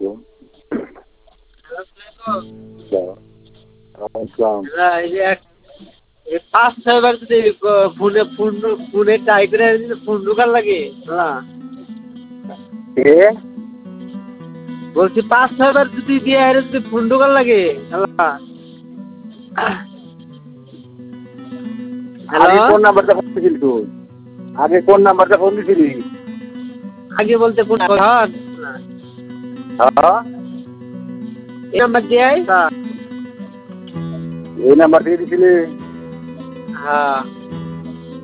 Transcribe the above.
আলাইকুম। আসসালাম। এই যে ৫-৬ বার যদি ফোনে ট্রাই করে ফোন ঢোকার লাগে না, কে? বলছি ৫-৬ বার যদি দিয়ে যদি ফোন ঢোকার লাগে আগে হ্যালো, কোন নাম্বারটা ফোন দিছিলি তুই? আগে কোন নাম্বারটা ফোন দিছিলি? আগে বলতে কোন হ্যাঁ, এই নাম্বার দিয়ে এই নাম্বার থেকে দিছিলি? হ্যাঁ